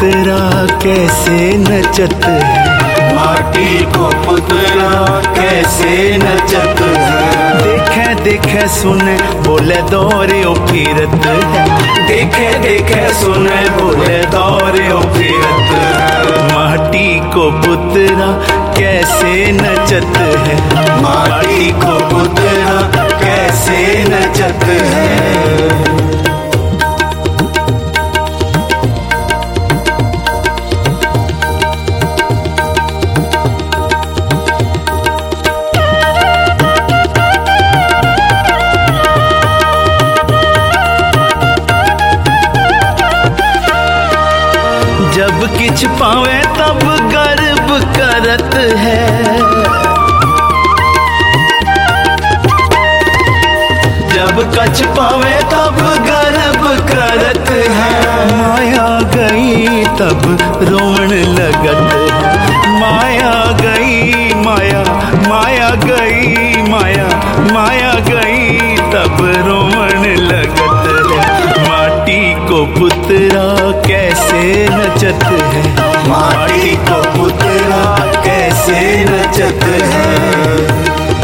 पुतरा कैसे नचत है, माटी को पुतरा कैसे नचत है। देखे देखे सुने बोले दौरे ओ फिरत है, देखे देखे सुने बोले दौरे ओ फिरत है। माटी को पुतरा कैसे नचत है, माटी को पुतरा कैसे नचत है। जब किछ पावे तब गर्व करत है, जब कछ पावे तब गर्व करत है। माया गई तब रोवण लगत है, माया गई माया माया गई माया माया गई तब रोवण लगत है। माटी को पुतरा कैसे नचत है, माटी को पुतरा कैसे नचत है।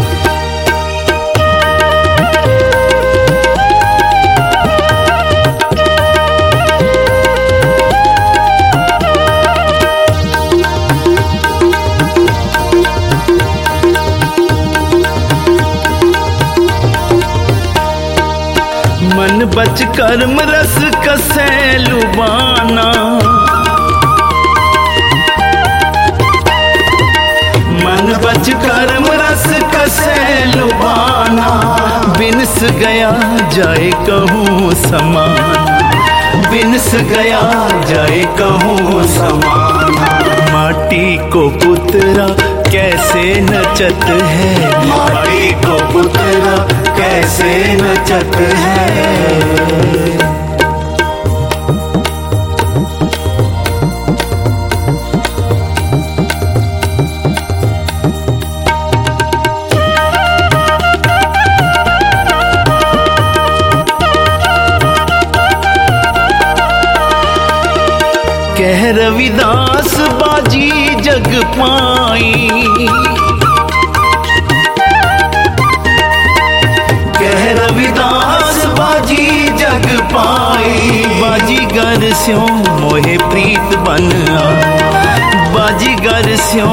मन बच कर्म रस कसे लुबाना, मन बच कर्म रस कसे लुबाना। बिनस गया जाए कहूँ समान, बिनस गया जाए कहूँ समान। माटी को पुतरा कैसे नचत है, माटी को पुतरा कैसे नचत है। कह रविदास बाजी जग पाई, कह रविदास बाजी जग पाई। बाजीगर स्यों मोहे प्रीत बन आई, बाजीगर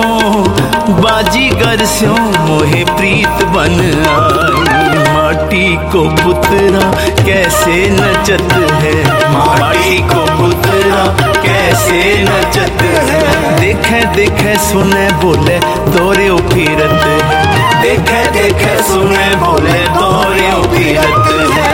स्यों मोहे प्रीत बन आई। माटी को पुतरा कैसे नचत है, माटी को पुतरा कैसे नचत है। देखे देखे सुने बोले दौरे ओ फिरत है, देखे देखे सुने बोले दौरे ओ फिरत है।